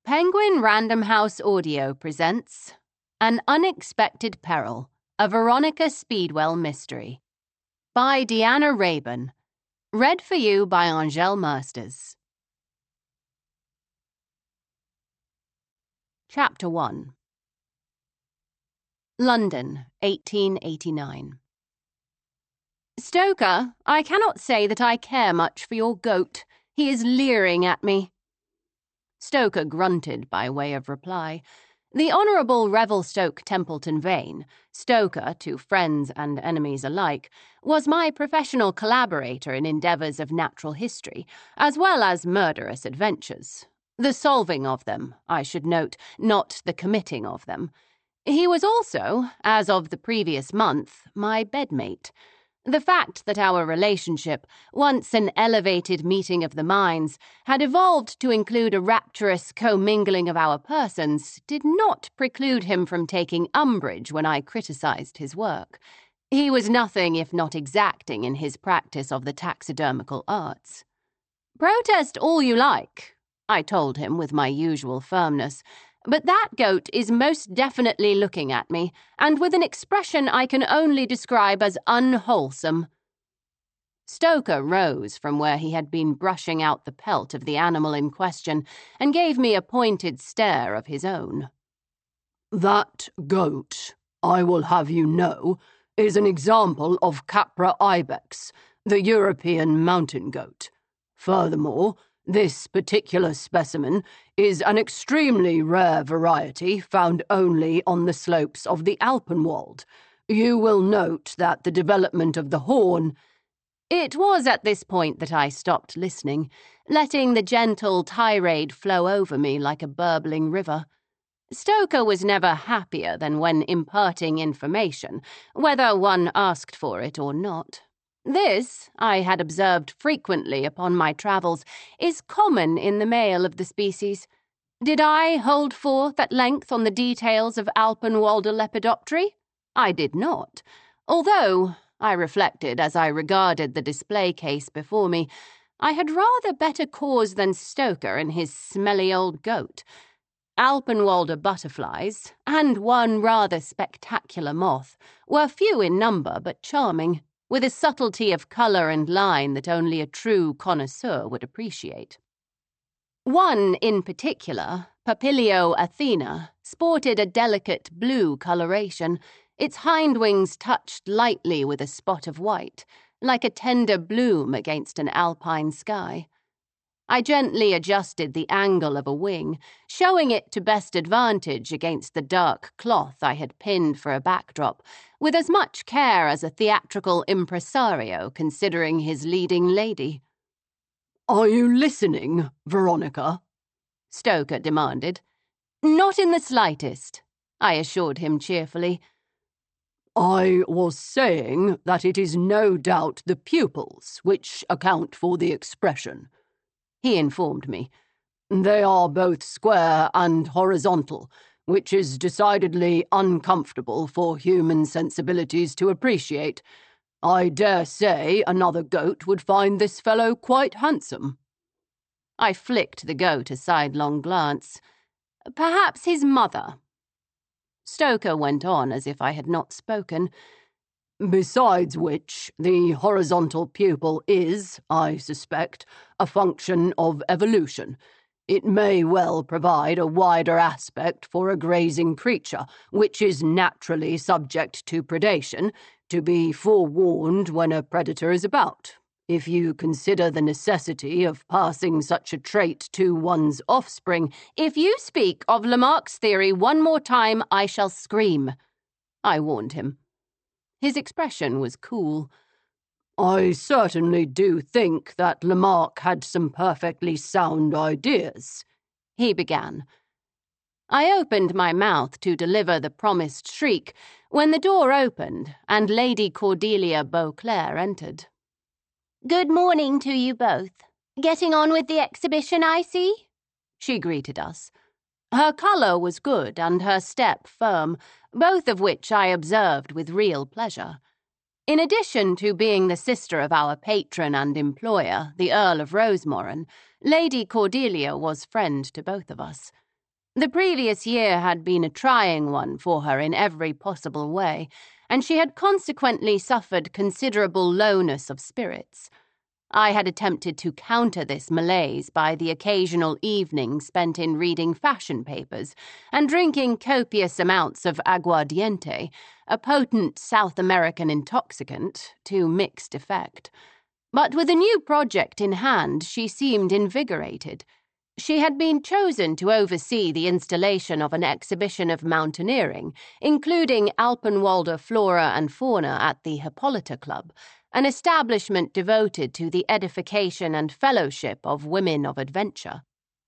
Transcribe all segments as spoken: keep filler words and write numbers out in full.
Penguin Random House Audio presents An Unexpected Peril, a Veronica Speedwell Mystery by Deanna Rayburn. Read for you by Angèle Mersters. Chapter one. London, eighteen eighty-nine. Stoker, I cannot say that I care much for your goat. He is leering at me. Stoker grunted by way of reply. The Honourable Revelstoke Templeton Vane, Stoker to friends and enemies alike, was my professional collaborator in endeavours of natural history, as well as murderous adventures. The solving of them, I should note, not the committing of them. He was also, as of the previous month, my bedmate. The fact that our relationship, once an elevated meeting of the minds, had evolved to include a rapturous commingling of our persons did not preclude him from taking umbrage when I criticised his work. He was nothing if not exacting in his practice of the taxidermical arts. "Protest all you like," I told him with my usual firmness, "but that goat is most definitely looking at me, and with an expression I can only describe as unwholesome." Stoker rose from where he had been brushing out the pelt of the animal in question and gave me a pointed stare of his own. "That goat, I will have you know, is an example of Capra ibex, the European mountain goat. Furthermore, this particular specimen is an extremely rare variety found only on the slopes of the Alpenwald. You will note that the development of the horn—" It was at this point that I stopped listening, letting the gentle tirade flow over me like a burbling river. Stoker was never happier than when imparting information, whether one asked for it or not. This, I had observed frequently upon my travels, is common in the male of the species. Did I hold forth at length on the details of Alpenwalder lepidoptery? I did not, although, I reflected as I regarded the display case before me, I had rather better cause than Stoker and his smelly old goat. Alpenwalder butterflies, and one rather spectacular moth, were few in number but charming, with a subtlety of colour and line that only a true connoisseur would appreciate. One in particular, Papilio athena, sported a delicate blue coloration, its hind wings touched lightly with a spot of white, like a tender bloom against an alpine sky. I gently adjusted the angle of a wing, showing it to best advantage against the dark cloth I had pinned for a backdrop, with as much care as a theatrical impresario considering his leading lady. "Are you listening, Veronica?" Stoker demanded. "Not in the slightest," I assured him cheerfully. "I was saying that it is no doubt the pupils which account for the expression," he informed me. "They are both square and horizontal, which is decidedly uncomfortable for human sensibilities to appreciate. I dare say another goat would find this fellow quite handsome." I flicked the goat a sidelong glance. "Perhaps his mother." Stoker went on as if I had not spoken. "Besides which, the horizontal pupil is, I suspect, a function of evolution. It may well provide a wider aspect for a grazing creature, which is naturally subject to predation, to be forewarned when a predator is about. If you consider the necessity of passing such a trait to one's offspring—" "If you speak of Lamarck's theory one more time, I shall scream," I warned him. His expression was cool. "I certainly do think that Lamarck had some perfectly sound ideas," he began. I opened my mouth to deliver the promised shriek when the door opened and Lady Cordelia Beauclerk entered. "Good morning to you both. Getting on with the exhibition, I see?" she greeted us. Her colour was good and her step firm, both of which I observed with real pleasure. In addition to being the sister of our patron and employer, the Earl of Rosemoran, Lady Cordelia was friend to both of us. The previous year had been a trying one for her in every possible way, and she had consequently suffered considerable lowness of spirits. I had attempted to counter this malaise by the occasional evening spent in reading fashion papers and drinking copious amounts of aguardiente, a potent South American intoxicant, to mixed effect. But with a new project in hand, she seemed invigorated. She had been chosen to oversee the installation of an exhibition of mountaineering, including Alpenwalder flora and fauna at the Hippolyta Club, an establishment devoted to the edification and fellowship of women of adventure.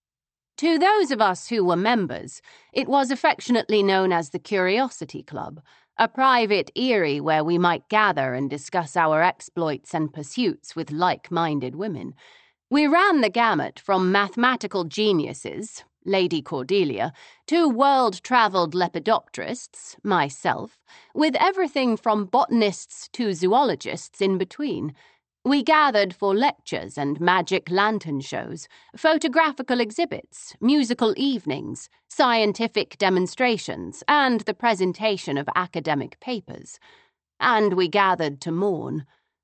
To those of us who were members, it was affectionately known as the Curiosity Club, a private eyrie where we might gather and discuss our exploits and pursuits with like-minded women. We ran the gamut from mathematical geniuses, Lady Cordelia, to world-travelled lepidopterists, myself, with everything from botanists to zoologists in between. We gathered for lectures and magic lantern shows, photographical exhibits, musical evenings, scientific demonstrations, and the presentation of academic papers. And we gathered to mourn.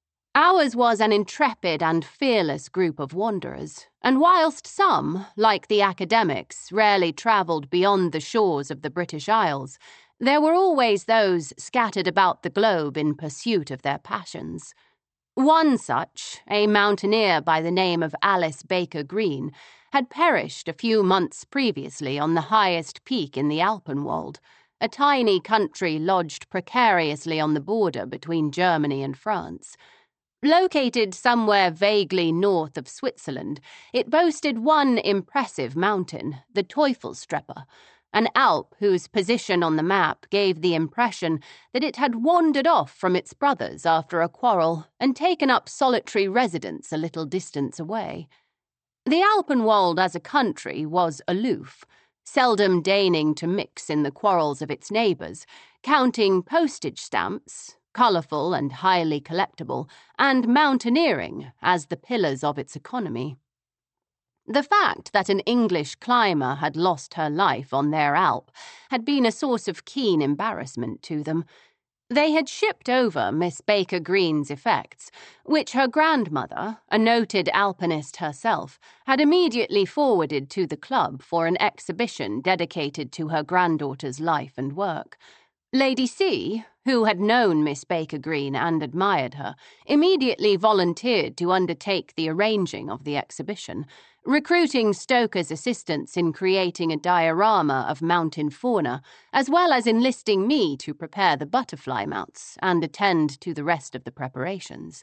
Ours was an intrepid and fearless group of wanderers, and whilst some, like the academics, rarely travelled beyond the shores of the British Isles, there were always those scattered about the globe in pursuit of their passions. One such, a mountaineer by the name of Alice Baker Green, had perished a few months previously on the highest peak in the Alpenwald, a tiny country lodged precariously on the border between Germany and France. Located somewhere vaguely north of Switzerland, it boasted one impressive mountain, the Teufelstreppe, an Alp whose position on the map gave the impression that it had wandered off from its brothers after a quarrel and taken up solitary residence a little distance away. The Alpenwald as a country was aloof, seldom deigning to mix in the quarrels of its neighbours, counting postage stamps, colourful and highly collectible, and mountaineering as the pillars of its economy. The fact that an English climber had lost her life on their Alp had been a source of keen embarrassment to them. They had shipped over Miss Baker Green's effects, which her grandmother, a noted alpinist herself, had immediately forwarded to the club for an exhibition dedicated to her granddaughter's life and work. Lady C, who had known Miss Baker Green and admired her, immediately volunteered to undertake the arranging of the exhibition, recruiting Stoker's assistance in creating a diorama of mountain fauna, as well as enlisting me to prepare the butterfly mounts and attend to the rest of the preparations.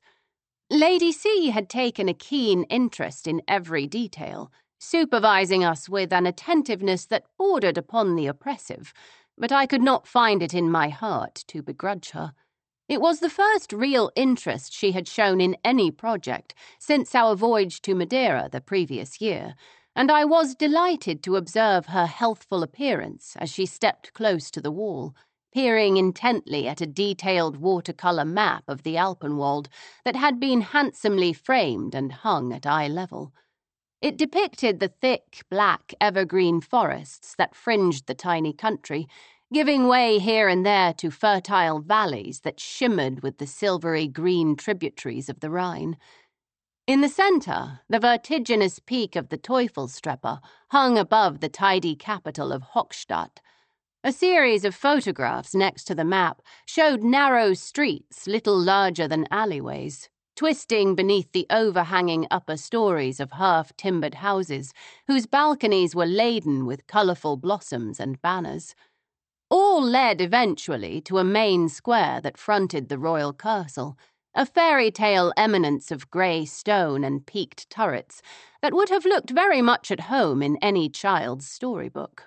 Lady C had taken a keen interest in every detail, supervising us with an attentiveness that bordered upon the oppressive, but I could not find it in my heart to begrudge her. It was the first real interest she had shown in any project since our voyage to Madeira the previous year, and I was delighted to observe her healthful appearance as she stepped close to the wall, peering intently at a detailed watercolour map of the Alpenwald that had been handsomely framed and hung at eye level. It depicted the thick, black evergreen forests that fringed the tiny country, giving way here and there to fertile valleys that shimmered with the silvery green tributaries of the Rhine. In the centre, the vertiginous peak of the Teufelstreppe hung above the tidy capital of Hochstadt. A series of photographs next to the map showed narrow streets little larger than alleyways, twisting beneath the overhanging upper stories of half-timbered houses whose balconies were laden with colourful blossoms and banners. All led eventually to a main square that fronted the royal castle, a fairy-tale eminence of grey stone and peaked turrets that would have looked very much at home in any child's storybook.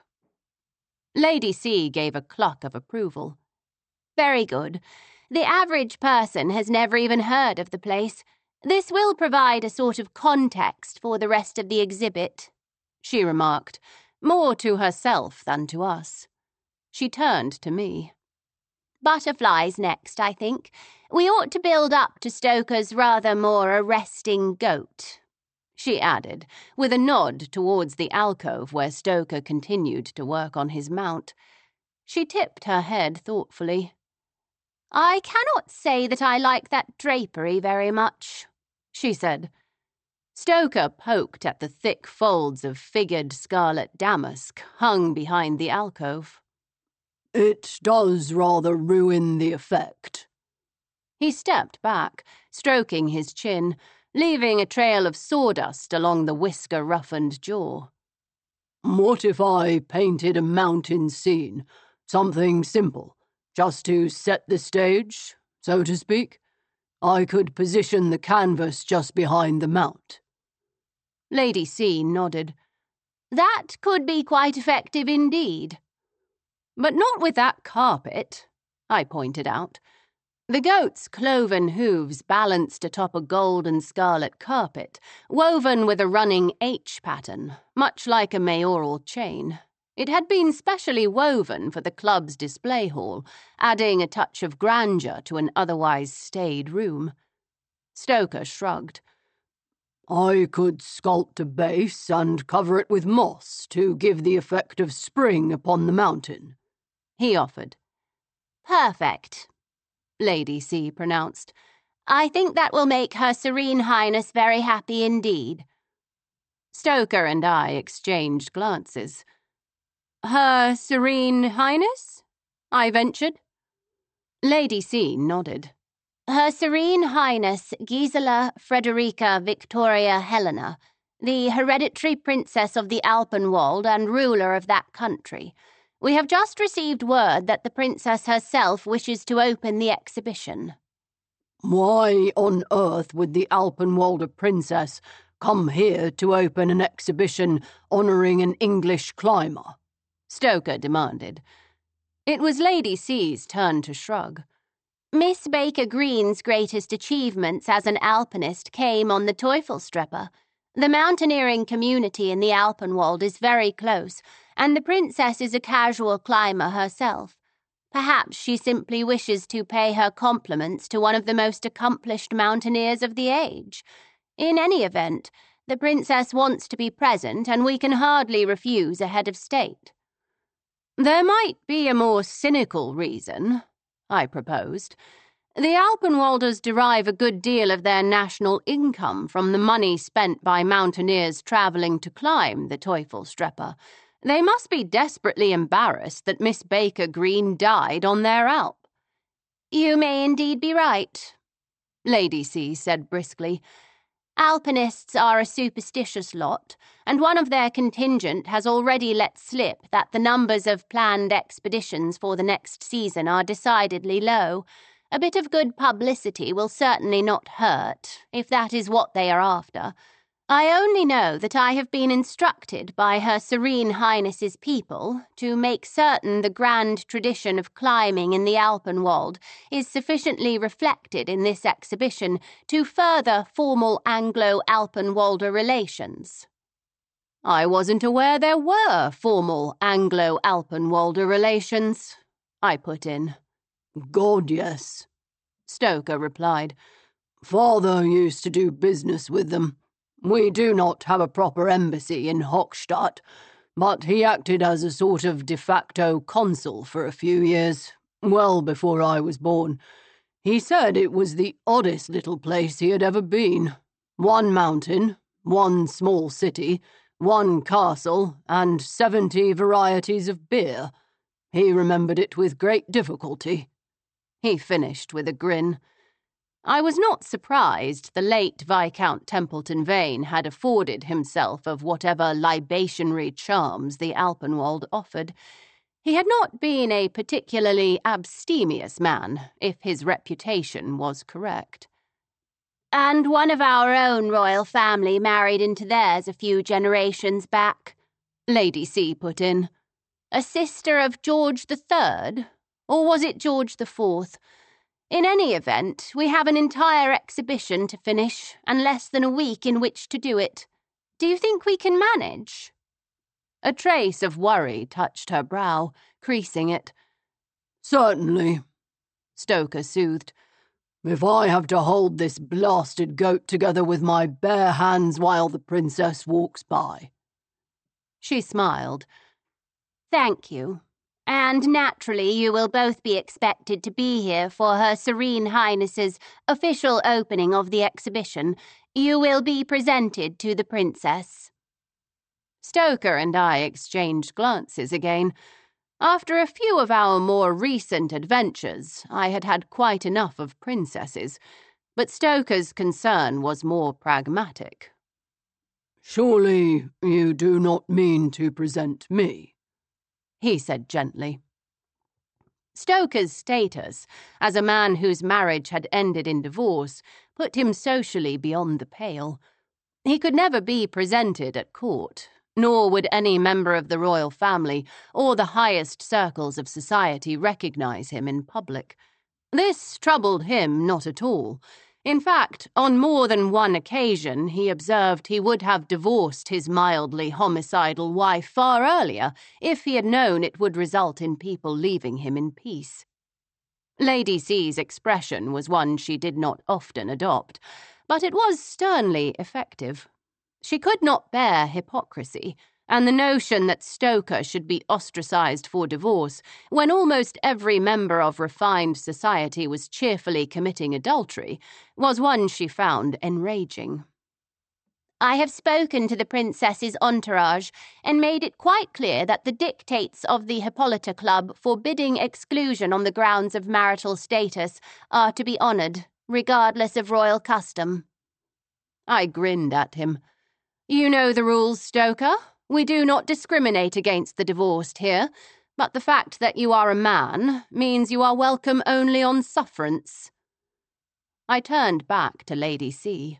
Lady C gave a cluck of approval. Very good. The average person has never even heard of the place. This will provide a sort of context for the rest of the exhibit, she remarked, more to herself than to us. She turned to me. Butterflies next, I think. We ought to build up to Stoker's rather more arresting goat. she added, with a nod towards the alcove where Stoker continued to work on his mount. She tipped her head thoughtfully. I cannot say that I like that drapery very much, she said. Stoker poked at the thick folds of figured scarlet damask hung behind the alcove. It does rather ruin the effect. He stepped back, stroking his chin, leaving a trail of sawdust along the whisker-roughened jaw. What if I painted a mountain scene, something simple, just to set the stage, so to speak? I could position the canvas just behind the mount. Lady C nodded. That could be quite effective indeed. But not with that carpet, I pointed out. The goat's cloven hooves balanced atop a gold and scarlet carpet, woven with a running H pattern, much like a mayoral chain. It had been specially woven for the club's display hall, adding a touch of grandeur to an otherwise staid room. Stoker shrugged. I could sculpt a base and cover it with moss to give the effect of spring upon the mountain, he offered. Perfect, Lady C pronounced. I think that will make Her Serene Highness very happy indeed. Stoker and I exchanged glances. Her Serene Highness? I ventured. Lady C nodded. Her Serene Highness Gisela Frederica Victoria Helena, the hereditary princess of the Alpenwald and ruler of that country. We have just received word that the princess herself wishes to open the exhibition. Why on earth would the Alpenwalder princess come here to open an exhibition honouring an English climber? Stoker demanded. It was Lady C's turn to shrug. Miss Baker Green's greatest achievements as an alpinist came on the Teufelstreppe. The mountaineering community in the Alpenwald is very close, and the princess is a casual climber herself. Perhaps she simply wishes to pay her compliments to one of the most accomplished mountaineers of the age. In any event, the princess wants to be present, and we can hardly refuse a head of state. There might be a more cynical reason, I proposed. The Alpenwalders derive a good deal of their national income from the money spent by mountaineers travelling to climb the Teufelstreppe. They must be desperately embarrassed that Miss Baker Green died on their Alp. You may indeed be right, Lady C said briskly. Alpinists are a superstitious lot, and one of their contingent has already let slip that the numbers of planned expeditions for the next season are decidedly low. A bit of good publicity will certainly not hurt, if that is what they are after. I only know that I have been instructed by Her Serene Highness's people to make certain the grand tradition of climbing in the Alpenwald is sufficiently reflected in this exhibition to further formal Anglo-Alpenwalder relations. I wasn't aware there were formal Anglo-Alpenwalder relations, I put in. God, yes, Stoker replied. Father used to do business with them. We do not have a proper embassy in Hochstadt, but he acted as a sort of de facto consul for a few years, well before I was born. He said it was the oddest little place he had ever been. One mountain, one small city, one castle, and seventy varieties of beer. He remembered it with great difficulty. He finished with a grin. I was not surprised the late Viscount Templeton Vane had afforded himself of whatever libationary charms the Alpenwald offered. He had not been a particularly abstemious man, if his reputation was correct. And one of our own royal family married into theirs a few generations back, Lady C put in. A sister of George the Third? Or was it George the Fourth? In any event, we have an entire exhibition to finish, and less than a week in which to do it. Do you think we can manage? A trace of worry touched her brow, creasing it. Certainly, Stoker soothed. If I have to hold this blasted goat together with my bare hands while the princess walks by." She smiled. "Thank you. And naturally you will both be expected to be here for Her Serene Highness's official opening of the exhibition. You will be presented to the princess." Stoker and I exchanged glances again. After a few of our more recent adventures, I had had quite enough of princesses, but Stoker's concern was more pragmatic. "Surely you do not mean to present me?" he said gently. Stoker's status, as a man whose marriage had ended in divorce, put him socially beyond the pale. He could never be presented at court, nor would any member of the royal family or the highest circles of society recognize him in public. This troubled him not at all. In fact, on more than one occasion he observed he would have divorced his mildly homicidal wife far earlier if he had known it would result in people leaving him in peace. Lady C's expression was one she did not often adopt, but it was sternly effective. She could not bear hypocrisy, and the notion that Stoker should be ostracized for divorce, when almost every member of refined society was cheerfully committing adultery, was one she found enraging. "I have spoken to the princess's entourage and made it quite clear that the dictates of the Hippolyta Club forbidding exclusion on the grounds of marital status are to be honoured, regardless of royal custom." I grinned at him. "You know the rules, Stoker. We do not discriminate against the divorced here, but the fact that you are a man means you are welcome only on sufferance." I turned back to Lady C.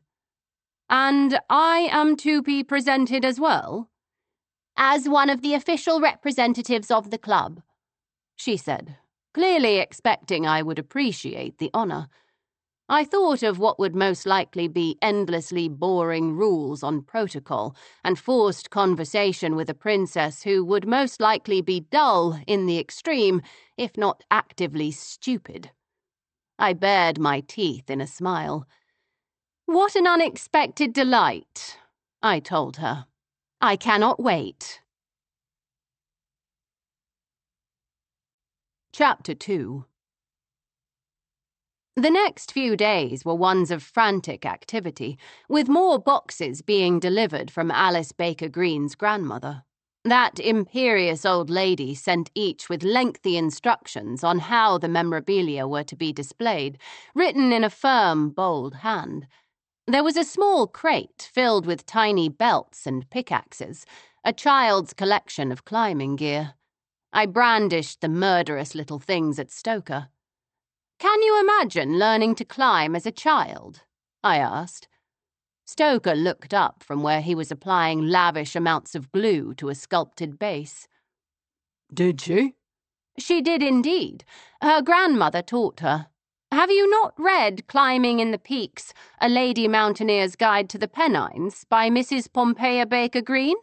"And I am to be presented as well?" "As one of the official representatives of the club," she said, clearly expecting I would appreciate the honour. I thought of what would most likely be endlessly boring rules on protocol and forced conversation with a princess who would most likely be dull in the extreme, if not actively stupid. I bared my teeth in a smile. "What an unexpected delight," I told her. "I cannot wait." Chapter two. The next few days were ones of frantic activity, with more boxes being delivered from Alice Baker Green's grandmother. That imperious old lady sent each with lengthy instructions on how the memorabilia were to be displayed, written in a firm, bold hand. There was a small crate filled with tiny belts and pickaxes, a child's collection of climbing gear. I brandished the murderous little things at Stoker. "Can you imagine learning to climb as a child?" I asked. Stoker looked up from where he was applying lavish amounts of glue to a sculpted base. "Did she?" "She did indeed. Her grandmother taught her. Have you not read Climbing in the Peaks, A Lady Mountaineer's Guide to the Pennines by Missus Pompeia Baker Green?"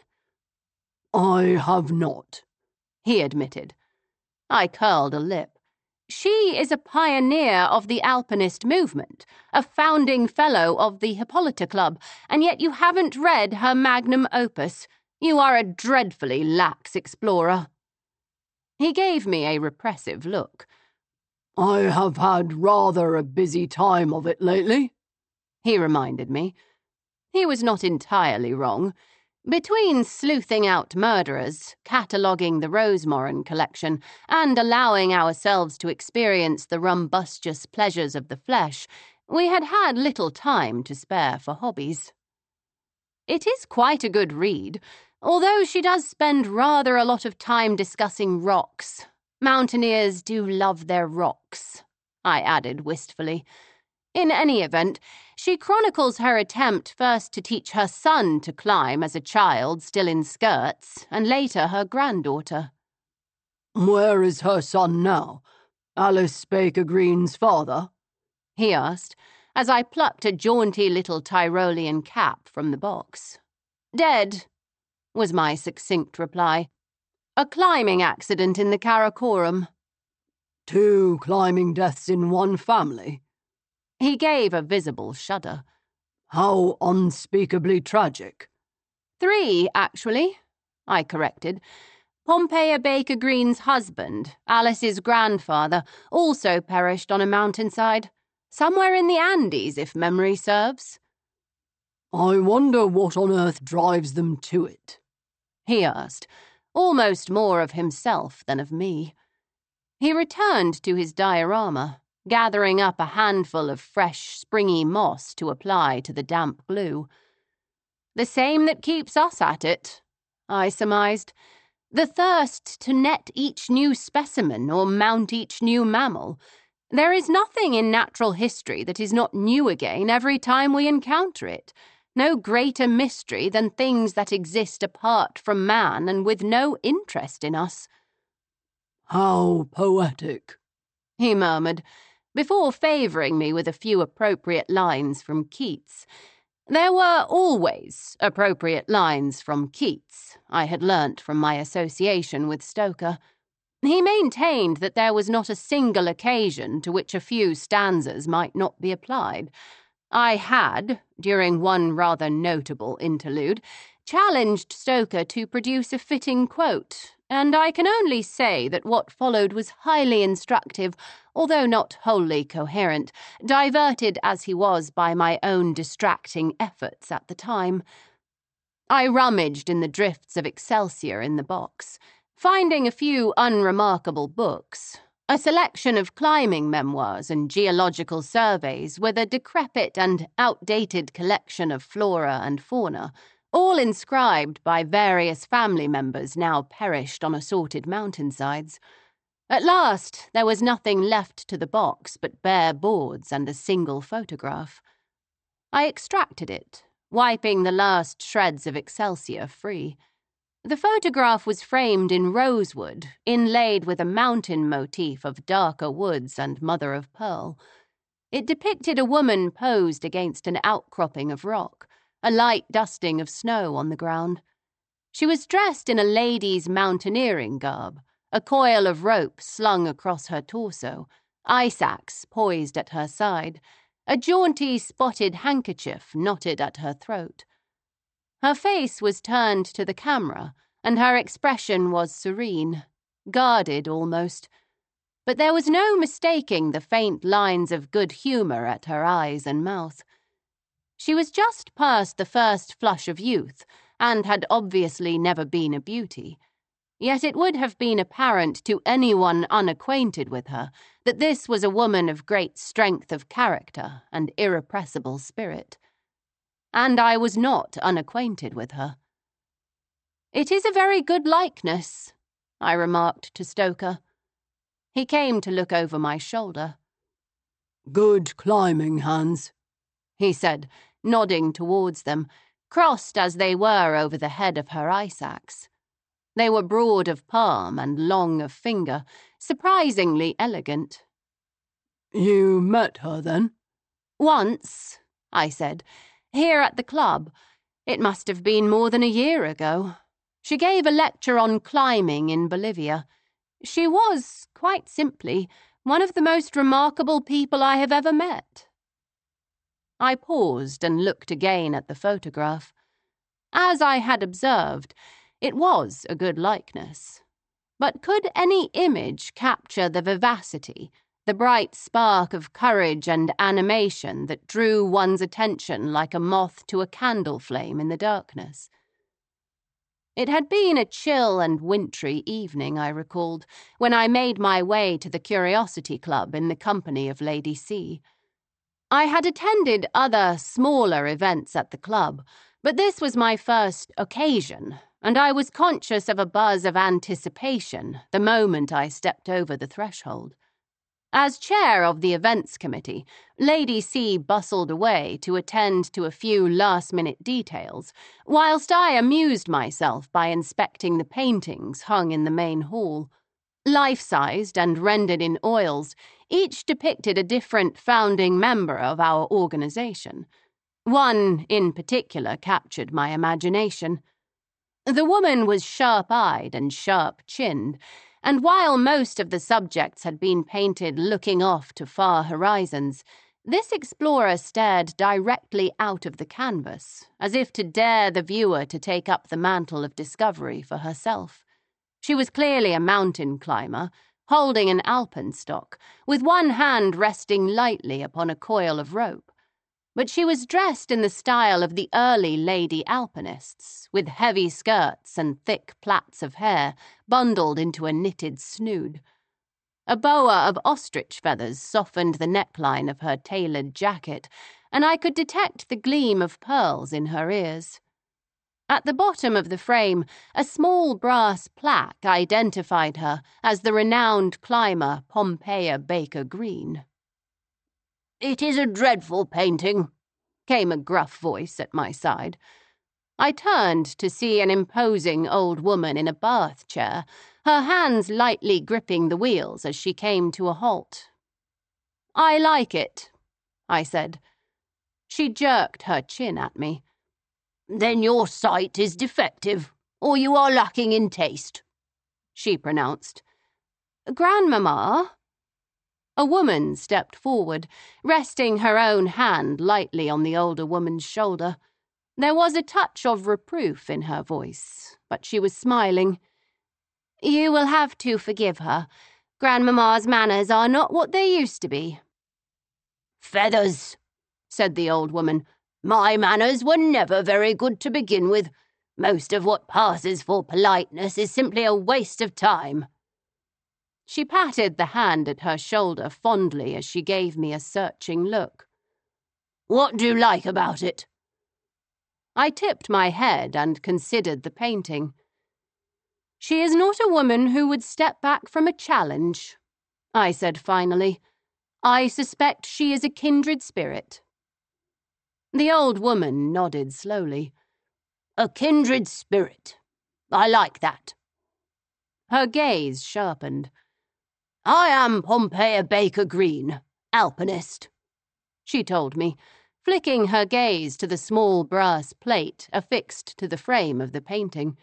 "I have not," he admitted. I curled a lip. "She is a pioneer of the alpinist movement, a founding fellow of the Hippolyta Club, and yet you haven't read her magnum opus. You are a dreadfully lax explorer." He gave me a repressive look. "I have had rather a busy time of it lately," he reminded me. He was not entirely wrong. Between sleuthing out murderers, cataloguing the Rosemoran collection, and allowing ourselves to experience the rumbustious pleasures of the flesh, we had had little time to spare for hobbies. It is quite a good read, although she does spend rather a lot of time discussing rocks. Mountaineers do love their rocks, I added wistfully. In any event, she chronicles her attempt first to teach her son to climb as a child still in skirts, and later her granddaughter. "Where is her son now? Alice Baker Green's father?" he asked, as I plucked a jaunty little Tyrolean cap from the box. "Dead," was my succinct reply. "A climbing accident in the Karakoram." "Two climbing deaths in one family?" He gave a visible shudder. How unspeakably tragic. Three, actually, I corrected. Pompeia Baker Green's husband, Alice's grandfather, also perished on a mountainside. Somewhere in the Andes, if memory serves. I wonder what on earth drives them to it, he asked, almost more of himself than of me. He returned to his diorama, gathering up a handful of fresh, springy moss to apply to the damp glue. The same that keeps us at it, I surmised. The thirst to net each new specimen or mount each new mammal. There is nothing in natural history that is not new again every time we encounter it. No greater mystery than things that exist apart from man and with no interest in us. How poetic, he murmured, before favouring me with a few appropriate lines from Keats. There were always appropriate lines from Keats, I had learnt from my association with Stoker. He maintained that there was not a single occasion to which a few stanzas might not be applied. I had, during one rather notable interlude, challenged Stoker to produce a fitting quote, and I can only say that what followed was highly instructive, although not wholly coherent, diverted as he was by my own distracting efforts at the time. I rummaged in the drifts of Excelsior in the box, finding a few unremarkable books, a selection of climbing memoirs and geological surveys with a decrepit and outdated collection of flora and fauna, all inscribed by various family members now perished on assorted mountainsides. At last, there was nothing left to the box but bare boards and a single photograph. I extracted it, wiping the last shreds of Excelsior free. The photograph was framed in rosewood, inlaid with a mountain motif of darker woods and mother-of-pearl. It depicted a woman posed against an outcropping of rock, a light dusting of snow on the ground. She was dressed in a lady's mountaineering garb, a coil of rope slung across her torso, ice axe poised at her side, a jaunty spotted handkerchief knotted at her throat. Her face was turned to the camera, and her expression was serene, guarded almost. But there was no mistaking the faint lines of good humour at her eyes and mouth. She was just past the first flush of youth, and had obviously never been a beauty. Yet it would have been apparent to anyone unacquainted with her that this was a woman of great strength of character and irrepressible spirit. And I was not unacquainted with her. "It is a very good likeness," I remarked to Stoker. He came to look over my shoulder. "Good climbing hands," he said, nodding towards them, crossed as they were over the head of her ice axe. They were broad of palm and long of finger, surprisingly elegant. "You met her, then?" "Once," I said, "here at the club. It must have been more than a year ago. She gave a lecture on climbing in Bolivia. She was, quite simply, one of the most remarkable people I have ever met." I paused and looked again at the photograph. As I had observed, it was a good likeness. But could any image capture the vivacity, the bright spark of courage and animation that drew one's attention like a moth to a candle flame in the darkness? It had been a chill and wintry evening, I recalled, when I made my way to the Curiosity Club in the company of Lady C. I had attended other, smaller events at the club, but this was my first occasion, and I was conscious of a buzz of anticipation the moment I stepped over the threshold. As chair of the events committee, Lady C bustled away to attend to a few last-minute details, whilst I amused myself by inspecting the paintings hung in the main hall. Life-sized and rendered in oils, each depicted a different founding member of our organisation. One, in particular, captured my imagination. The woman was sharp-eyed and sharp-chinned, and while most of the subjects had been painted looking off to far horizons, This explorer stared directly out of the canvas, as if to dare the viewer to take up the mantle of discovery for herself. She was clearly a mountain climber, holding an alpenstock, with one hand resting lightly upon a coil of rope. But she was dressed in the style of the early lady alpinists, with heavy skirts and thick plaits of hair bundled into a knitted snood. A boa of ostrich feathers softened the neckline of her tailored jacket, and I could detect the gleam of pearls in her ears. At the bottom of the frame, a small brass plaque identified her as the renowned climber Pompeia Baker Green. "It is a dreadful painting," came a gruff voice at my side. I turned to see an imposing old woman in a bath chair, her hands lightly gripping the wheels as she came to a halt. "I like it," I said. She jerked her chin at me. "Then your sight is defective, or you are lacking in taste," she pronounced. "Grandmamma?" A woman stepped forward, resting her own hand lightly on the older woman's shoulder. There was a touch of reproof in her voice, but she was smiling. "You will have to forgive her. Grandmamma's manners are not what they used to be." "Feathers," said the old woman. "My manners were never very good to begin with. Most of what passes for politeness is simply a waste of time." She patted the hand at her shoulder fondly as she gave me a searching look. "What do you like about it?" I tipped my head and considered the painting. "She is not a woman who would step back from a challenge," I said finally. "I suspect she is a kindred spirit." The old woman nodded slowly. "A kindred spirit. I like that." Her gaze sharpened. "I am Pompeia Baker Green, alpinist," she told me, flicking her gaze to the small brass plate affixed to the frame of the painting.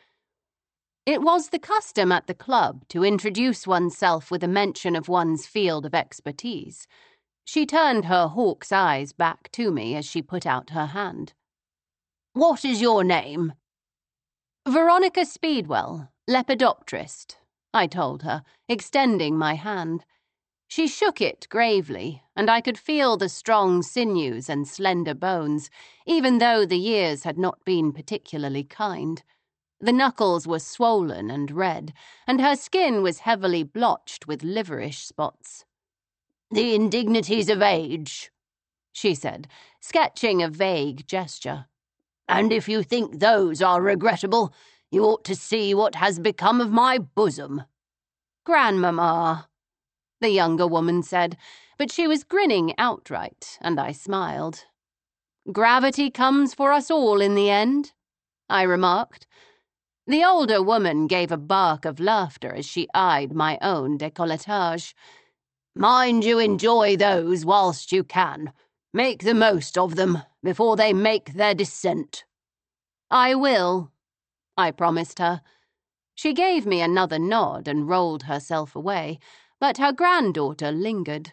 It was the custom at the club to introduce oneself with a mention of one's field of expertise. She turned her hawk's eyes back to me as she put out her hand. "What is your name?" "Veronica Speedwell, lepidopterist," I told her, extending my hand. She shook it gravely, and I could feel the strong sinews and slender bones, even though the years had not been particularly kind. The knuckles were swollen and red, and her skin was heavily blotched with liverish spots. "The indignities of age," she said, sketching a vague gesture. "And if you think those are regrettable, you ought to see what has become of my bosom." "Grandmamma," the younger woman said, but she was grinning outright, and I smiled. "Gravity comes for us all in the end," I remarked. The older woman gave a bark of laughter as she eyed my own décolletage. "Mind you enjoy those whilst you can. Make the most of them before they make their descent." "I will," I promised her. She gave me another nod and rolled herself away, but her granddaughter lingered.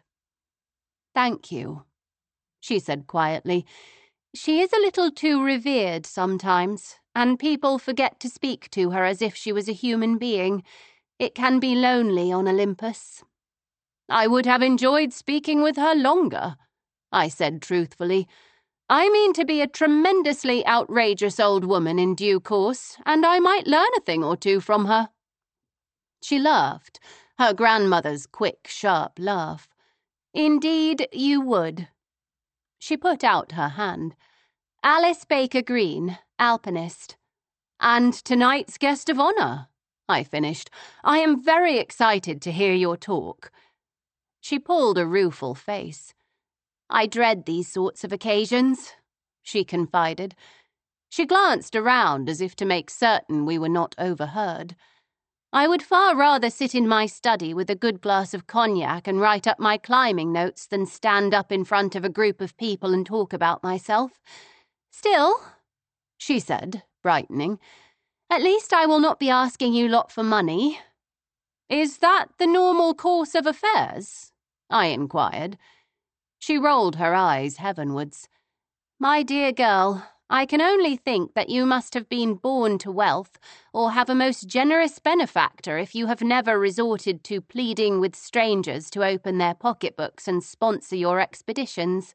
"Thank you," she said quietly. "She is a little too revered sometimes, and people forget to speak to her as if she was a human being. It can be lonely on Olympus." "I would have enjoyed speaking with her longer," I said truthfully. "I mean to be a tremendously outrageous old woman in due course, and I might learn a thing or two from her." She laughed, her grandmother's quick, sharp laugh. "Indeed, you would." She put out her hand. "Alice Baker Green, alpinist." "And tonight's guest of honor," I finished. "I am very excited to hear your talk." She pulled a rueful face. "I dread these sorts of occasions," she confided. She glanced around as if to make certain we were not overheard. "I would far rather sit in my study with a good glass of cognac and write up my climbing notes than stand up in front of a group of people and talk about myself. Still," she said, brightening, "at least I will not be asking you lot for money." "Is that the normal course of affairs?" I inquired. She rolled her eyes heavenwards. My dear girl, I can only think that you must have been born to wealth, or have a most generous benefactor if you have never resorted to pleading with strangers to open their pocketbooks and sponsor your expeditions.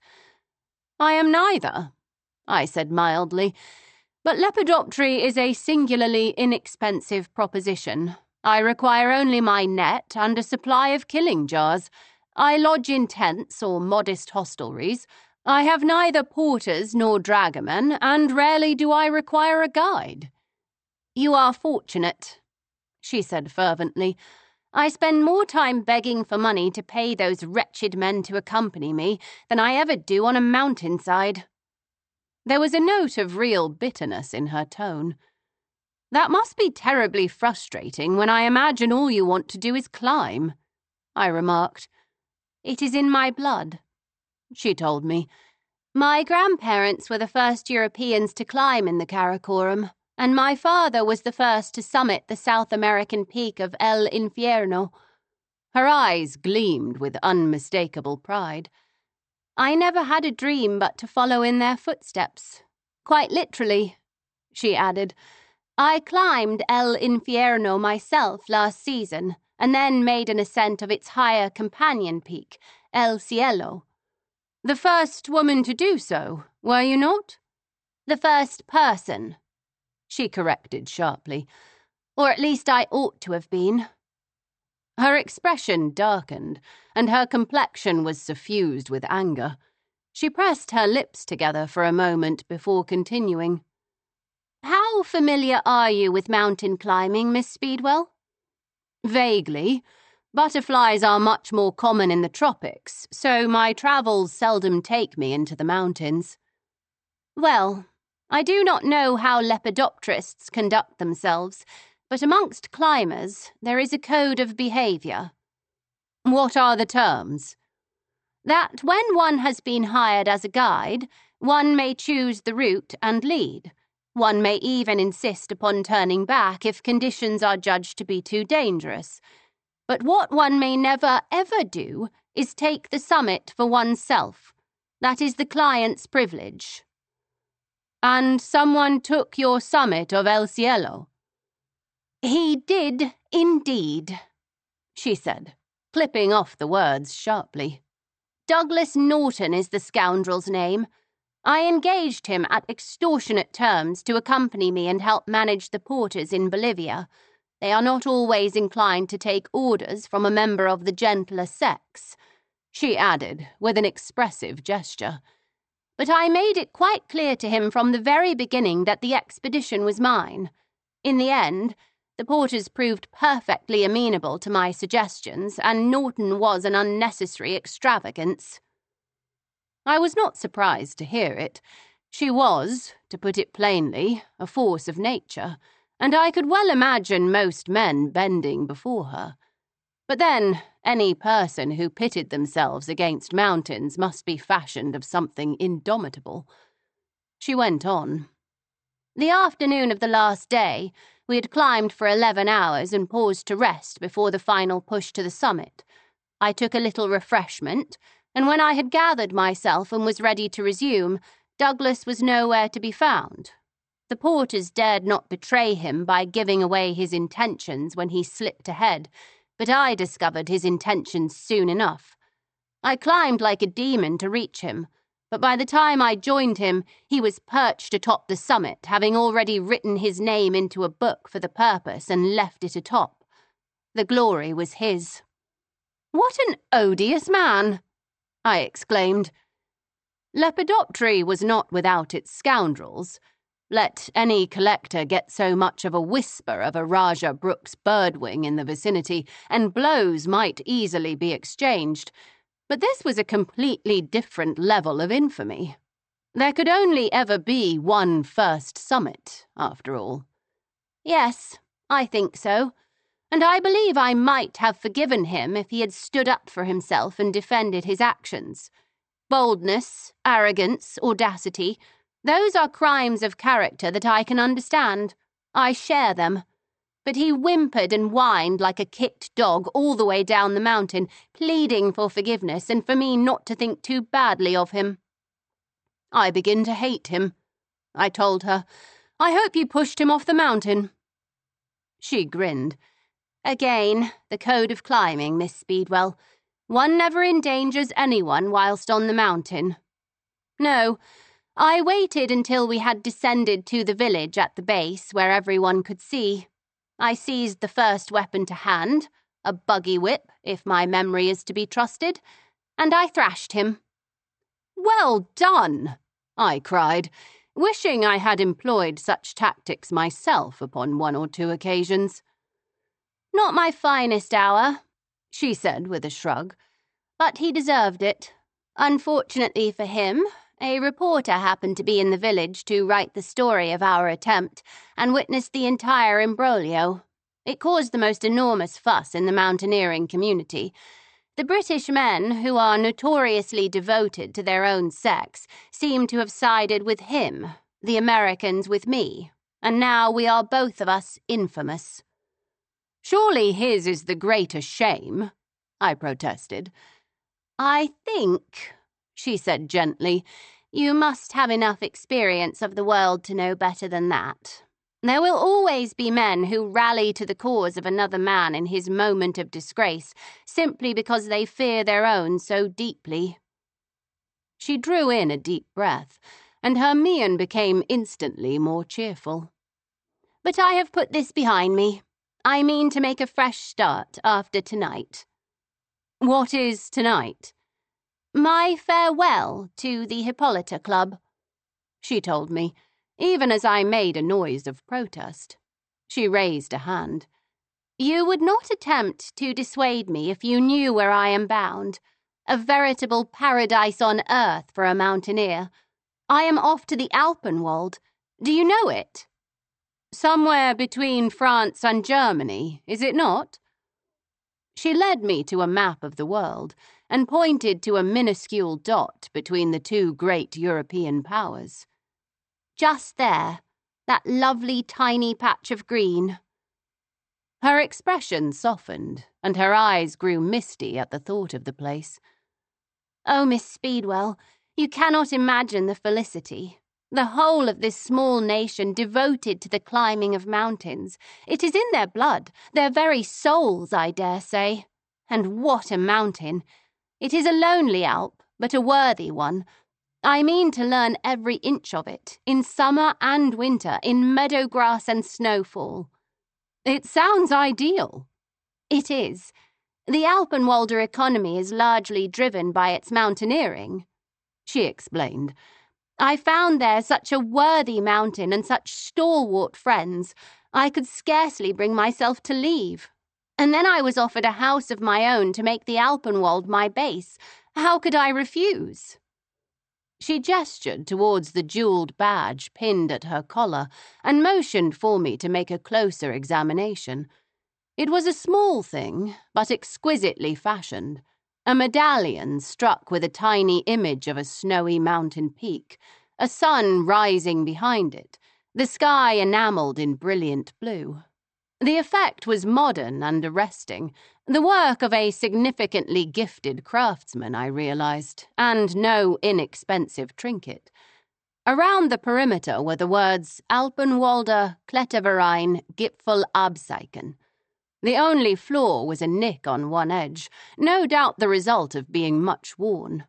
I am neither, I said mildly, but Lepidoptery is a singularly inexpensive proposition. I require only my net and a supply of killing jars. I lodge in tents or modest hostelries. I have neither porters nor dragomen, and rarely do I require a guide. You are fortunate, she said fervently. I spend more time begging for money to pay those wretched men to accompany me than I ever do on a mountainside. There was a note of real bitterness in her tone. That must be terribly frustrating when I imagine all you want to do is climb, I remarked. It is in my blood, she told me. My grandparents were the first Europeans to climb in the Karakoram, and my father was the first to summit the South American peak of El Infierno. Her eyes gleamed with unmistakable pride. I never had a dream but to follow in their footsteps. Quite literally, she added. I climbed El Infierno myself last season, and then made an ascent of its higher companion peak, El Cielo. The first woman to do so, were you not? The first person, she corrected sharply. Or at least I ought to have been. Her expression darkened, and her complexion was suffused with anger. She pressed her lips together for a moment before continuing. How familiar are you with mountain climbing, Miss Speedwell? Vaguely. Butterflies are much more common in the tropics, so my travels seldom take me into the mountains. Well, I do not know how lepidopterists conduct themselves, but amongst climbers there is a code of behaviour. What are the terms? That when one has been hired as a guide, one may choose the route and lead. One may even insist upon turning back if conditions are judged to be too dangerous. But what one may never, ever do is take the summit for oneself. That is the client's privilege. And someone took your summit of El Cielo? He did, indeed, she said, clipping off the words sharply. Douglas Norton is the scoundrel's name. I engaged him at extortionate terms to accompany me and help manage the porters in Bolivia. They are not always inclined to take orders from a member of the gentler sex, she added with an expressive gesture. But I made it quite clear to him from the very beginning that the expedition was mine. In the end, the porters proved perfectly amenable to my suggestions, and Norton was an unnecessary extravagance. I was not surprised to hear it. She was, to put it plainly, a force of nature, and I could well imagine most men bending before her. But then, any person who pitted themselves against mountains must be fashioned of something indomitable. She went on. The afternoon of the last day, we had climbed for eleven hours and paused to rest before the final push to the summit. I took a little refreshment, and when I had gathered myself and was ready to resume, Douglas was nowhere to be found. The porters dared not betray him by giving away his intentions when he slipped ahead, but I discovered his intentions soon enough. I climbed like a demon to reach him, but by the time I joined him, he was perched atop the summit, having already written his name into a book for the purpose and left it atop. The glory was his. "What an odious man!" I exclaimed. Lepidoptery was not without its scoundrels. Let any collector get so much of a whisper of a Rajah Brooks birdwing in the vicinity, and blows might easily be exchanged. But this was a completely different level of infamy. There could only ever be one first summit, after all. Yes, I think so, and I believe I might have forgiven him if he had stood up for himself and defended his actions. Boldness, arrogance, audacity— those are crimes of character that I can understand. I share them. but he whimpered and whined like a kicked dog all the way down the mountain, pleading for forgiveness and for me not to think too badly of him. I begin to hate him, I told her. I hope you pushed him off the mountain. She grinned. Again, the code of climbing, Miss Speedwell. One never endangers anyone whilst on the mountain. No, I waited until we had descended to the village at the base where everyone could see. I seized the first weapon to hand, a buggy whip, if my memory is to be trusted, and I thrashed him. Well done, I cried, wishing I had employed such tactics myself upon one or two occasions. Not my finest hour, she said with a shrug, but he deserved it. Unfortunately for him, a reporter happened to be in the village to write the story of our attempt and witnessed the entire imbroglio. It caused the most enormous fuss in the mountaineering community. The British men, who are notoriously devoted to their own sex, seem to have sided with him, the Americans with me, and now we are both of us infamous. Surely his is the greater shame, I protested. I think, she said gently, you must have enough experience of the world to know better than that. There will always be men who rally to the cause of another man in his moment of disgrace simply because they fear their own so deeply. She drew in a deep breath, and her mien became instantly more cheerful. But I have put this behind me. I mean to make a fresh start after tonight. What is tonight? My farewell to the Hippolyta Club, she told me, even as I made a noise of protest. She raised a hand. You would not attempt to dissuade me if you knew where I am bound. A veritable paradise on earth for a mountaineer. I am off to the Alpenwald. Do you know it? Somewhere between France and Germany, is it not? She led me to a map of the world and pointed to a minuscule dot between the two great European powers. Just there, that lovely tiny patch of green. Her expression softened, and her eyes grew misty at the thought of the place. Oh, Miss Speedwell, you cannot imagine the felicity. The whole of this small nation devoted to the climbing of mountains. It is in their blood, their very souls, I dare say. And what a mountain! It is a lonely Alp, but a worthy one. I mean to learn every inch of it, in summer and winter, in meadow grass and snowfall. It sounds ideal. It is. The Alpenwalder economy is largely driven by its mountaineering, she explained. I found there such a worthy mountain and such stalwart friends, I could scarcely bring myself to leave. And then I was offered a house of my own to make the Alpenwald my base. How could I refuse? She gestured towards the jewelled badge pinned at her collar and motioned for me to make a closer examination. It was a small thing, but exquisitely fashioned. A medallion struck with a tiny image of a snowy mountain peak, a sun rising behind it, the sky enamelled in brilliant blue. The effect was modern and arresting, the work of a significantly gifted craftsman, I realised, and no inexpensive trinket. Around the perimeter were the words Alpenwalder Kletterverein Gipfelabzeichen. The only flaw was a nick on one edge, no doubt the result of being much worn.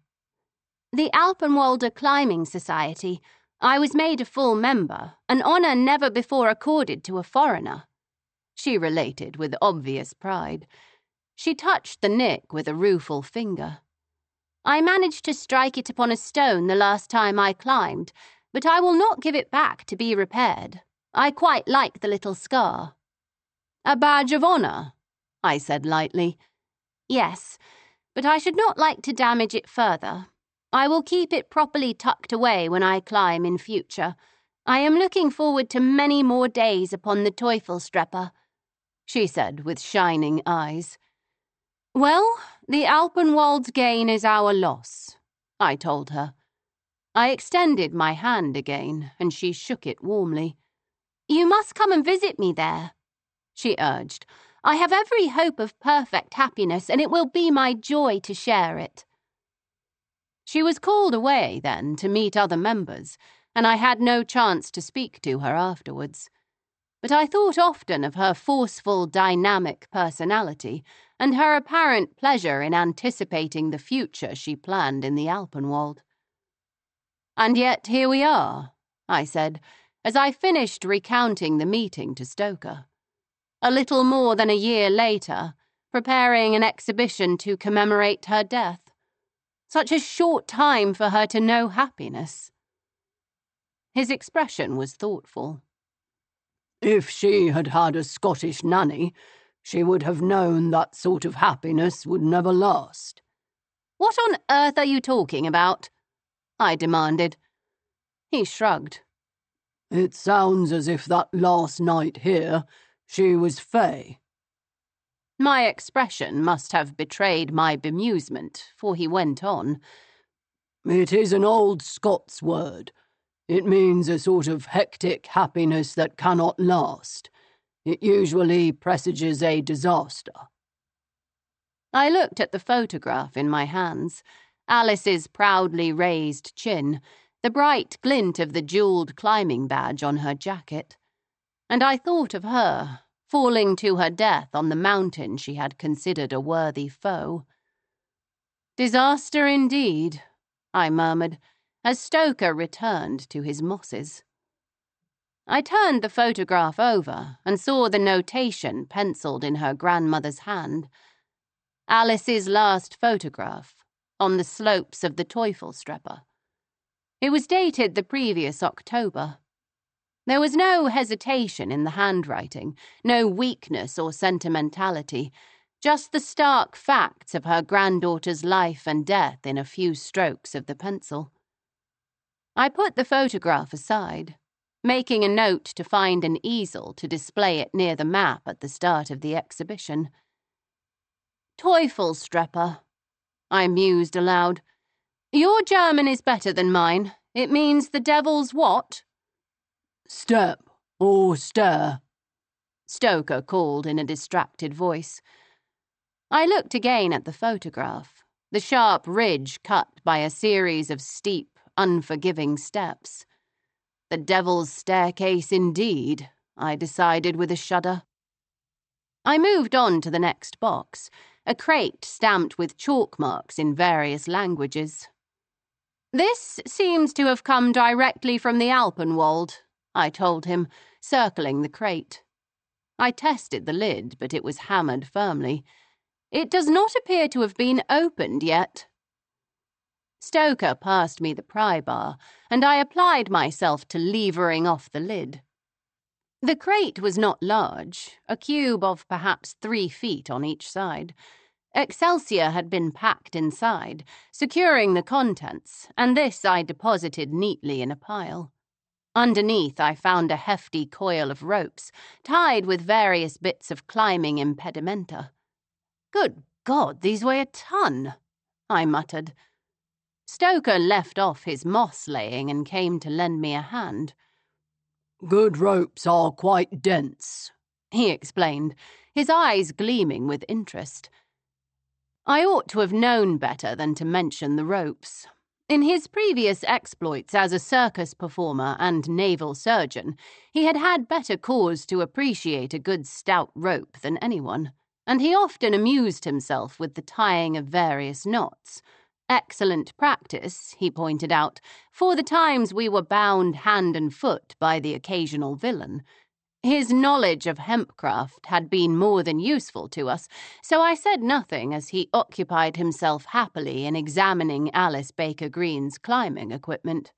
The Alpenwalder Climbing Society. I was made a full member, an honour never before accorded to a foreigner, she related with obvious pride. She touched the nick with a rueful finger. I managed to strike it upon a stone the last time I climbed, but I will not give it back to be repaired. I quite like the little scar. A badge of honour, I said lightly. Yes, but I should not like to damage it further. I will keep it properly tucked away when I climb in future. I am looking forward to many more days upon the Teufelstreppe, she said with shining eyes. Well, the Alpenwald's gain is our loss, I told her. I extended my hand again, and she shook it warmly. You must come and visit me there. she urged. "I have every hope of perfect happiness, and it will be my joy to share it." She was called away, then, to meet other members, and I had no chance to speak to her afterwards. But I thought often of her forceful, dynamic personality and her apparent pleasure in anticipating the future she planned in the Alpenwald. "And yet here we are," I said, as I finished recounting the meeting to Stoker. "A little more than a year later, preparing an exhibition to commemorate her death. Such a short time for her to know happiness." His expression was thoughtful. "If she had had a Scottish nanny, she would have known that sort of happiness would never last." "What on earth are you talking about?" I demanded. He shrugged. "It sounds as if that last night here, she was fey." My expression must have betrayed my bemusement, for he went on. "It is an old Scots word. It means a sort of hectic happiness that cannot last. It usually presages a disaster." I looked at the photograph in my hands, Alice's proudly raised chin, the bright glint of the jewelled climbing badge on her jacket, and I thought of her, falling to her death on the mountain she had considered a worthy foe. "Disaster indeed," I murmured, as Stoker returned to his mosses. I turned the photograph over and saw the notation penciled in her grandmother's hand. Alice's last photograph, on the slopes of the Teufelsdreppe. It was dated the previous October. There was no hesitation in the handwriting, no weakness or sentimentality, just the stark facts of her granddaughter's life and death in a few strokes of the pencil. I put the photograph aside, making a note to find an easel to display it near the map at the start of the exhibition. "Teufelsdreppe," I mused aloud. "Your German is better than mine. It means the devil's what?" "Step, or stare," Stoker called in a distracted voice. I looked again at the photograph, the sharp ridge cut by a series of steep, unforgiving steps. The devil's staircase indeed, I decided with a shudder. I moved on to the next box, a crate stamped with chalk marks in various languages. "This seems to have come directly from the Alpenwald," I told him, circling the crate. I tested the lid, but it was hammered firmly. "It does not appear to have been opened yet." Stoker passed me the pry bar, and I applied myself to levering off the lid. The crate was not large, a cube of perhaps three feet on each side. Excelsior had been packed inside, securing the contents, and this I deposited neatly in a pile. Underneath I found a hefty coil of ropes, tied with various bits of climbing impedimenta. "Good God, these weigh a ton," I muttered. Stoker left off his moss-laying and came to lend me a hand. "Good ropes are quite dense," he explained, his eyes gleaming with interest. I ought to have known better than to mention the ropes. In his previous exploits as a circus performer and naval surgeon, he had had better cause to appreciate a good stout rope than anyone, and he often amused himself with the tying of various knots. Excellent practice, he pointed out, for the times we were bound hand and foot by the occasional villain. His knowledge of hempcraft had been more than useful to us, so I said nothing as he occupied himself happily in examining Alice Baker Green's climbing equipment.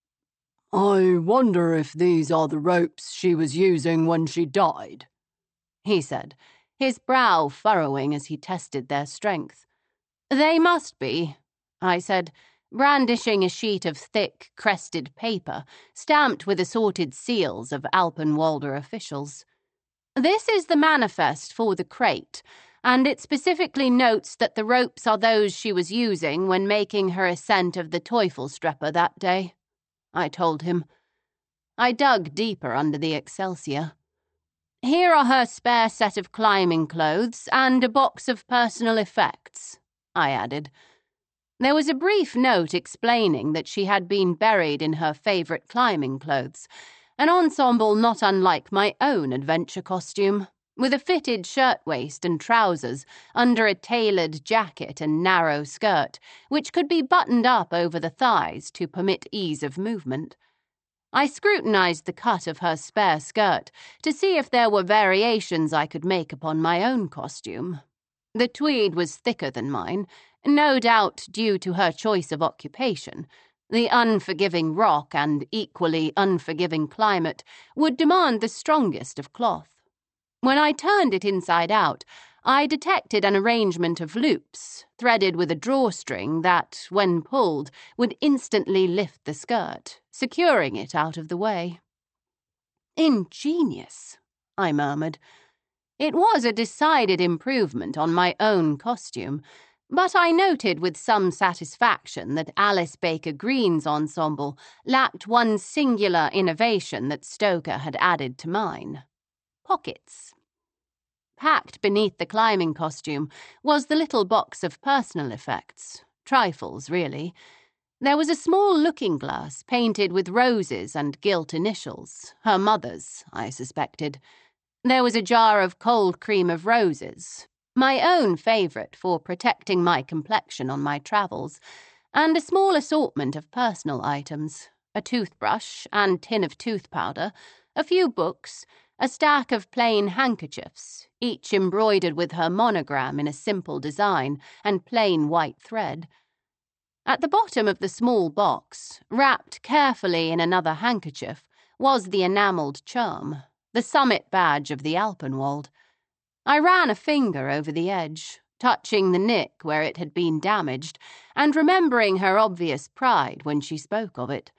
"I wonder if these are the ropes she was using when she died," he said, his brow furrowing as he tested their strength. "They must be," I said, brandishing a sheet of thick, crested paper, stamped with assorted seals of Alpenwalder officials. "This is the manifest for the crate, and it specifically notes that the ropes are those she was using when making her ascent of the Teufelsdreppe that day," I told him. I dug deeper under the Excelsior. Here are her spare set of climbing clothes and a box of personal effects, I added. There was a brief note explaining that she had been buried in her favourite climbing clothes, an ensemble not unlike my own adventure costume, with a fitted shirtwaist and trousers under a tailored jacket and narrow skirt, which could be buttoned up over the thighs to permit ease of movement. I scrutinized the cut of her spare skirt to see if there were variations I could make upon my own costume. The tweed was thicker than mine, no doubt due to her choice of occupation. The unforgiving rock and equally unforgiving climate would demand the strongest of cloth. When I turned it inside out, I detected an arrangement of loops, threaded with a drawstring that, when pulled, would instantly lift the skirt, securing it out of the way. Ingenious, I murmured. It was a decided improvement on my own costume, but I noted with some satisfaction that Alice Baker Green's ensemble lacked one singular innovation that Stoker had added to mine. Pockets. Packed beneath the climbing costume was the little box of personal effects, trifles, really. There was a small looking-glass painted with roses and gilt initials, her mother's, I suspected. There was a jar of cold cream of roses, my own favourite for protecting my complexion on my travels, and a small assortment of personal items, a toothbrush and tin of tooth powder, a few books, a stack of plain handkerchiefs, each embroidered with her monogram in a simple design and plain white thread. At the bottom of the small box, wrapped carefully in another handkerchief, was the enamelled charm, the summit badge of the Alpenwald. I ran a finger over the edge, touching the nick where it had been damaged, and remembering her obvious pride when she spoke of it.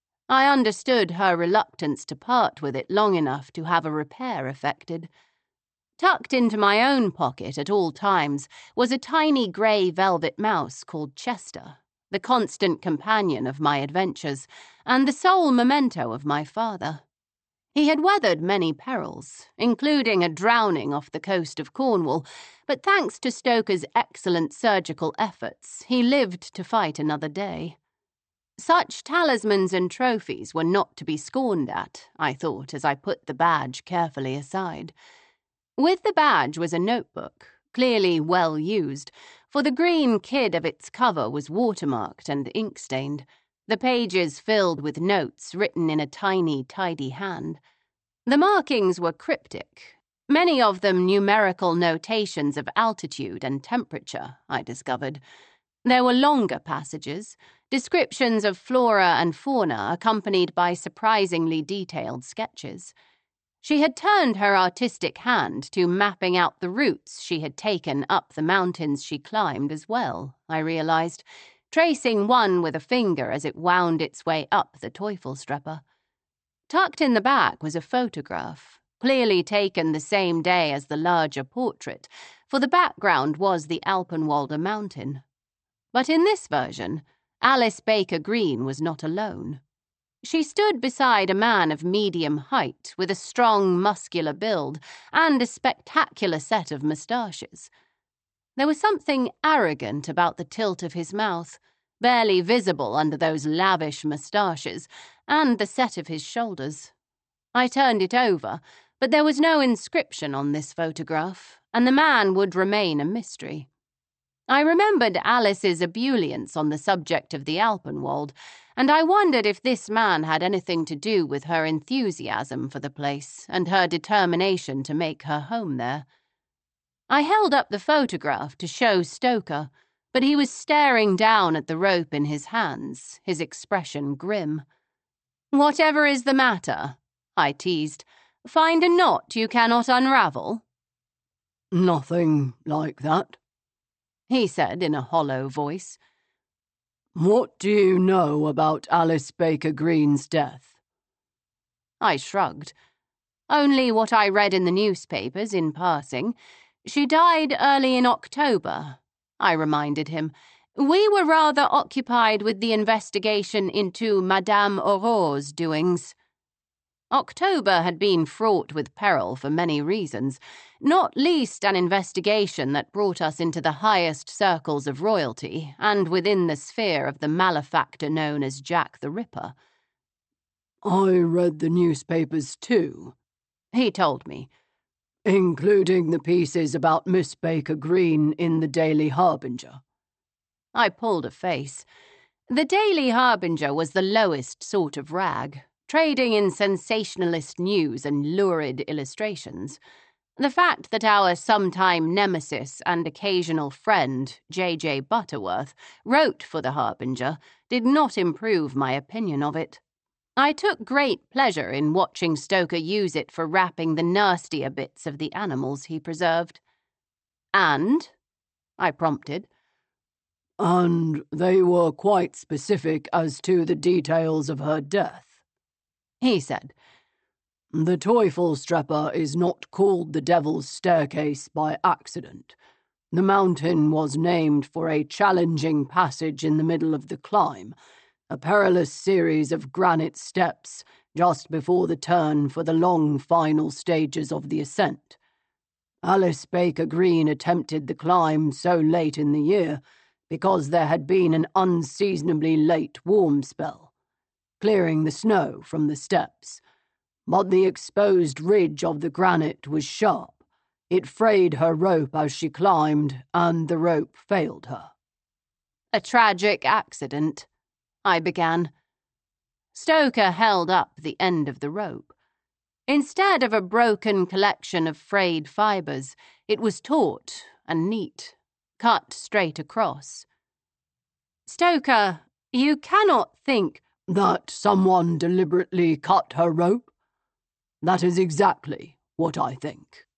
I understood her reluctance to part with it long enough to have a repair effected. Tucked into my own pocket at all times was a tiny grey velvet mouse called Chester, the constant companion of my adventures, and the sole memento of my father. He had weathered many perils, including a drowning off the coast of Cornwall, but thanks to Stoker's excellent surgical efforts, he lived to fight another day. Such talismans and trophies were not to be scorned at, I thought as I put the badge carefully aside. With the badge was a notebook, clearly well used, for the green kid of its cover was watermarked and ink-stained, the pages filled with notes written in a tiny, tidy hand. The markings were cryptic, many of them numerical notations of altitude and temperature, I discovered. There were longer passages, descriptions of flora and fauna accompanied by surprisingly detailed sketches. She had turned her artistic hand to mapping out the routes she had taken up the mountains she climbed as well, I realized, tracing one with a finger as it wound its way up the Teufelstreppe. Tucked in the back was a photograph, clearly taken the same day as the larger portrait, for the background was the Alpenwalder mountain. But in this version, Alice Baker Green was not alone. She stood beside a man of medium height with a strong, muscular build and a spectacular set of moustaches. There was something arrogant about the tilt of his mouth, barely visible under those lavish moustaches, and the set of his shoulders. I turned it over, but there was no inscription on this photograph, and the man would remain a mystery. I remembered Alice's ebullience on the subject of the Alpenwald, and I wondered if this man had anything to do with her enthusiasm for the place and her determination to make her home there. I held up the photograph to show Stoker, but he was staring down at the rope in his hands, his expression grim. "Whatever is the matter?" I teased. "Find a knot you cannot unravel?" "Nothing like that," he said in a hollow voice. "What do you know about Alice Baker Green's death?" I shrugged. "Only what I read in the newspapers in passing. She died early in October," I reminded him. "We were rather occupied with the investigation into Madame Aurore's doings." October had been fraught with peril for many reasons, not least an investigation that brought us into the highest circles of royalty and within the sphere of the malefactor known as Jack the Ripper. I read the newspapers too, he told me, including the pieces about Miss Baker Green in the Daily Harbinger. I pulled a face. The Daily Harbinger was the lowest sort of rag, trading in sensationalist news and lurid illustrations. The fact that our sometime nemesis and occasional friend, J J Butterworth, wrote for the Harbinger did not improve my opinion of it. I took great pleasure in watching Stoker use it for wrapping the nastier bits of the animals he preserved. And? I prompted. And they were quite specific as to the details of her death, he said. The Teufelstreppe is not called the Devil's Staircase by accident. The mountain was named for a challenging passage in the middle of the climb, a perilous series of granite steps just before the turn for the long final stages of the ascent. Alice Baker Green attempted the climb so late in the year because there had been an unseasonably late warm spell, clearing the snow from the steps. But the exposed ridge of the granite was sharp. It frayed her rope as she climbed, and the rope failed her. A tragic accident, I began. Stoker held up the end of the rope. Instead of a broken collection of frayed fibres, it was taut and neat, cut straight across. Stoker, you cannot think that someone deliberately cut her rope? That is exactly what I think.